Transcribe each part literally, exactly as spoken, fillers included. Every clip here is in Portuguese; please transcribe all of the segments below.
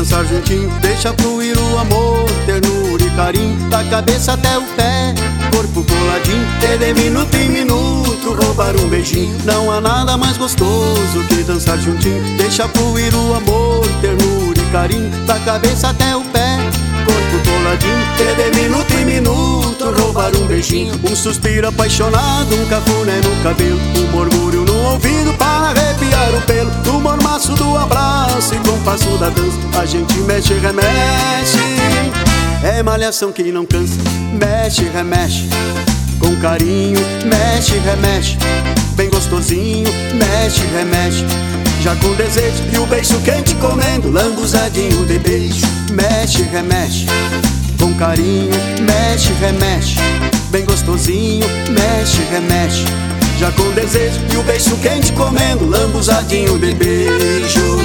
dançar juntinho, deixa fluir o amor, ternura e carinho, da cabeça até o pé, corpo coladinho, e de minuto em minuto roubar um beijinho. Não há nada mais gostoso que dançar juntinho, deixa fluir o amor, ternura e carinho, da cabeça até o pé, corpo coladinho, e de minuto em minuto roubar um beijinho. Um suspiro apaixonado, um cafuné no cabelo, um murmúrio no ouvido para arrepiar o pelo, no mormaço do abraço e compasso da dança, a gente mexe e remexe. É malhação que não cansa, mexe e remexe, com carinho, mexe e remexe, bem gostosinho, mexe e remexe, já com desejo e o beijo quente comendo, lambuzadinho de beijo, mexe e remexe, com carinho, mexe e remexe, bem gostosinho, mexe e remexe, já com desejo e o beijo quente comendo, lambuzadinho de beijo.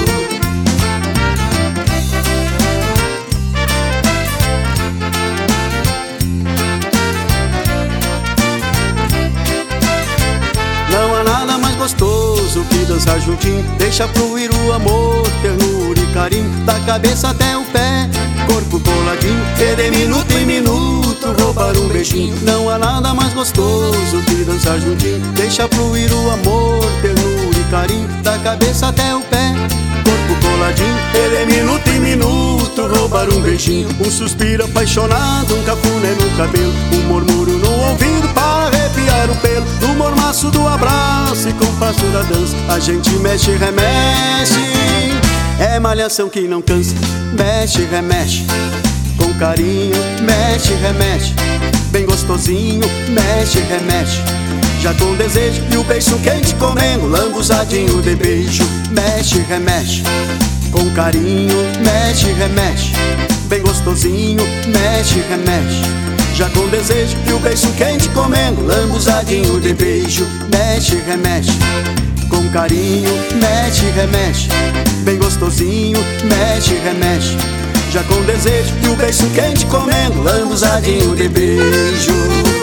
Não há nada mais gostoso que dançar juntinho, deixa fluir o amor, ternura e carinho, da cabeça até o pé, corpo coladinho, e de minuto em minuto roubar um beijinho. Não há nada mais gostoso que dançar juntinho, deixa fluir o amor, ternura e carinho, da cabeça até o pé, corpo coladinho, e de minuto em minuto roubar um beijinho. Um suspiro apaixonado, um cafuné no cabelo, um murmúrio no ouvido para arrepiar o pelo, no mormaço do abraço e compasso da dança, a gente mexe e remexe. É malhação que não cansa, mexe e remexe, com carinho, mexe e remexe, bem gostosinho, mexe e remexe, já com desejo e o beijo quente comendo, lambuzadinho de beijo, mexe e remexe, com carinho, mexe e remexe, bem gostosinho, mexe e remexe, já com desejo e o beijo quente comendo, lambuzadinho de beijo, mexe e remexe, com carinho, mexe e remexe, bem gostosinho, mexe e remexe, já com desejo e o beijo quente comendo, lambuzadinho de beijo.